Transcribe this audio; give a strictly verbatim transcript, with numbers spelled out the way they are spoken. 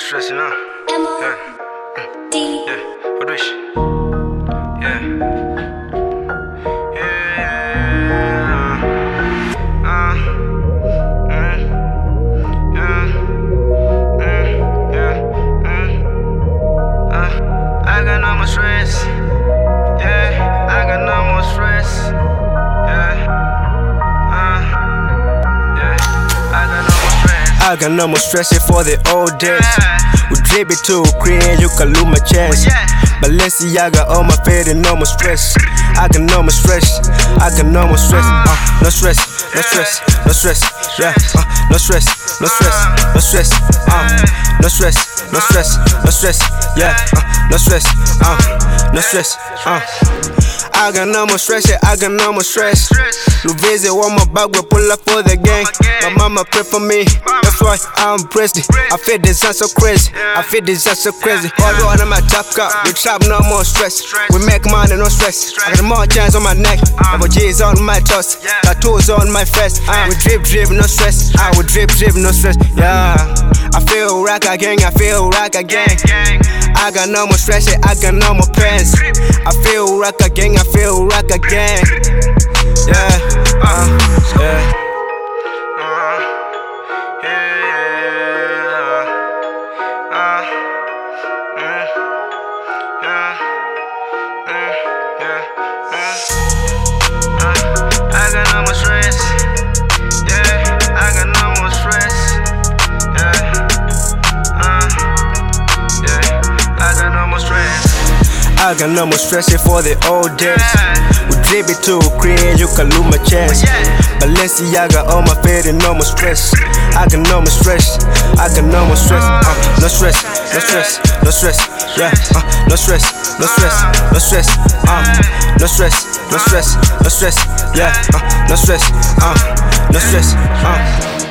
stressing out. Yeah. Mm. Yeah. What do you? Yeah. Yeah. Uh. Mm. Yeah. Mm. Yeah. Mm. Uh. I got no more stress. Yeah. I got no more stress. Yeah. Uh. Yeah. I got no more stress. I got no more stress for the old days. We drip it to create, you can lose my chance. Balenciaga on my face and no more stress. I got no more stress. I got no more stress. Uh, no stress, no stress, no stress. Yeah, uh, no stress, no stress, no stress. Uh, no stress, no stress, no stress. Yeah, uh, no stress. Uh, no stress. Uh. I got no more stress, yeah, I got no more stress. You visit on my back, we pull up for the gang. My mama pray for me, that's why I'm pressed. I feel this so crazy, I feel this so crazy. All the on my top cup, we trap no more stress. We make money, no stress. I got more chains on my neck, double G's on my chest, tattoos on my face. I would drip, drip, no stress. I would drip, drip, no stress. Yeah, I feel rock again, I feel rock again. I got no more stress, yeah, I got no more pains. I feel rock again, I feel rock again. Yeah, uh, yeah. I got no more stress. Yeah, I got no more stress. Yeah, uh, yeah, I got no more stress. I got no more stress for the old days. We drip it to create, you can lose my chance. Balenciaga on my face and no more stress. I got no more stress. I got no more stress. Uh, no stress, no stress, no stress. Yeah, uh, no stress, no stress, no stress. Uh, no stress, no stress, no stress. Yeah, uh, no stress. Uh, no stress. Uh.